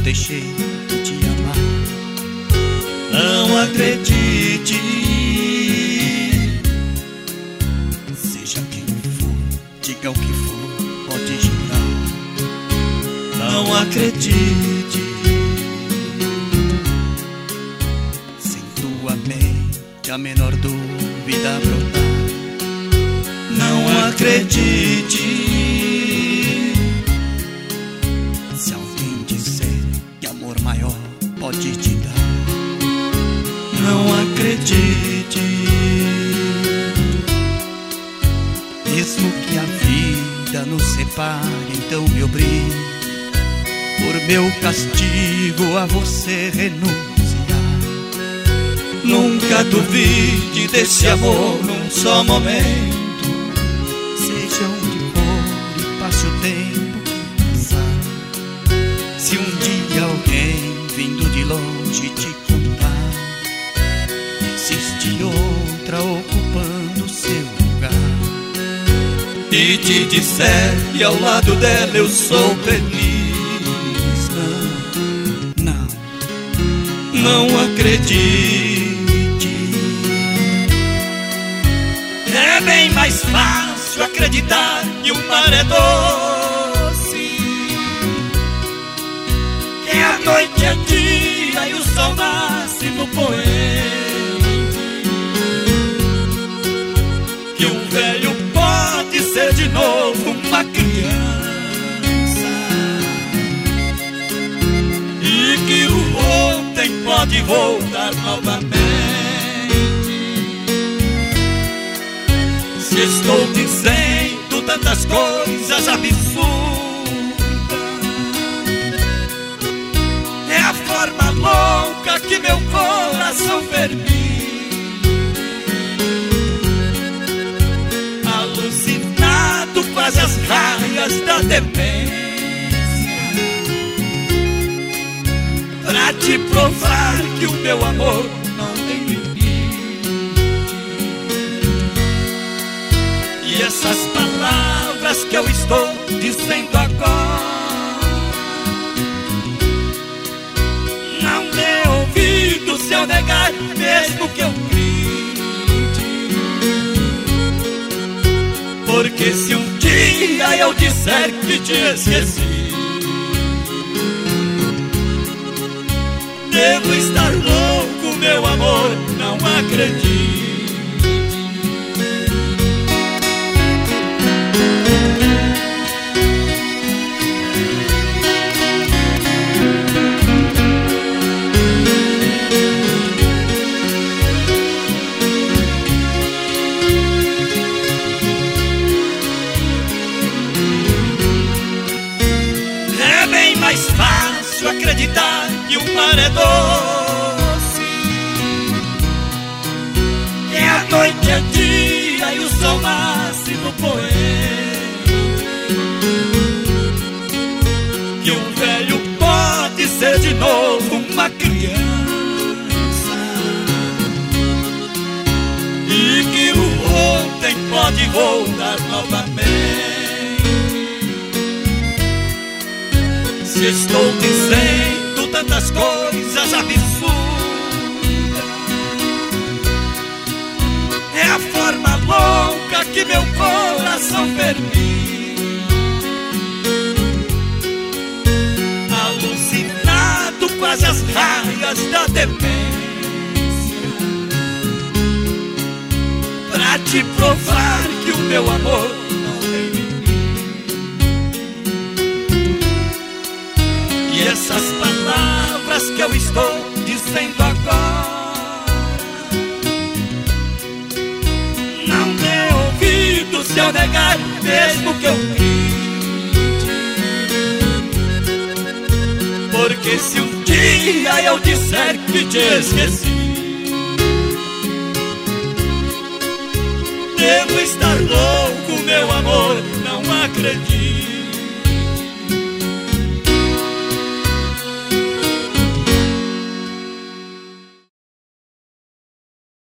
deixei de te amar. Não acredite, seja quem for, diga o que for, pode jurar. Não acredite, sem tua mente a menor dúvida brotar. Não acredite, se alguém disser que amor maior pode te dar. Não acredite, mesmo que a vida nos separe, então me obrigue, por meu castigo, a você renunciar. Nunca duvide desse amor num só momento, seja onde for e passe o tempo que passar. Se um dia alguém vindo de longe te contar, existe outra ocupando seu lugar, e te disser que ao lado dela eu sou feliz, não acredite. É bem mais fácil acreditar que o mar é doce, que a noite é dia e o sol nasce no poente, que um velho pode ser de novo uma criança, e que o ontem pode voltar novamente. Se estou dizendo tantas coisas absurdas, é a forma louca que meu coração permite, alucinado quase as raias da demência, pra te provar que o meu amor não tem limite. E essas palavras que eu estou dizendo agora, não dê ouvido se eu negar, mesmo que eu grite. Porque se um dia eu disser que te esqueci, devo estar louco, meu amor, não acredite. É bem mais fácil acreditar que o mar é doce, que a noite é dia e o sol nasce no poente, que um velho pode ser de novo uma criança, e que o ontem pode voltar novamente. Se estou dizendo tantas coisas absurdas, é a forma louca que meu coração permite, alucinado quase as raias da demência, pra te provar que o meu amor não tem limite. E essas palavras que eu estou dizendo agora, não dê ouvido se eu negar, mesmo que eu grite. Porque se um dia eu disser que te esqueci, devo estar louco, meu amor, não acredito.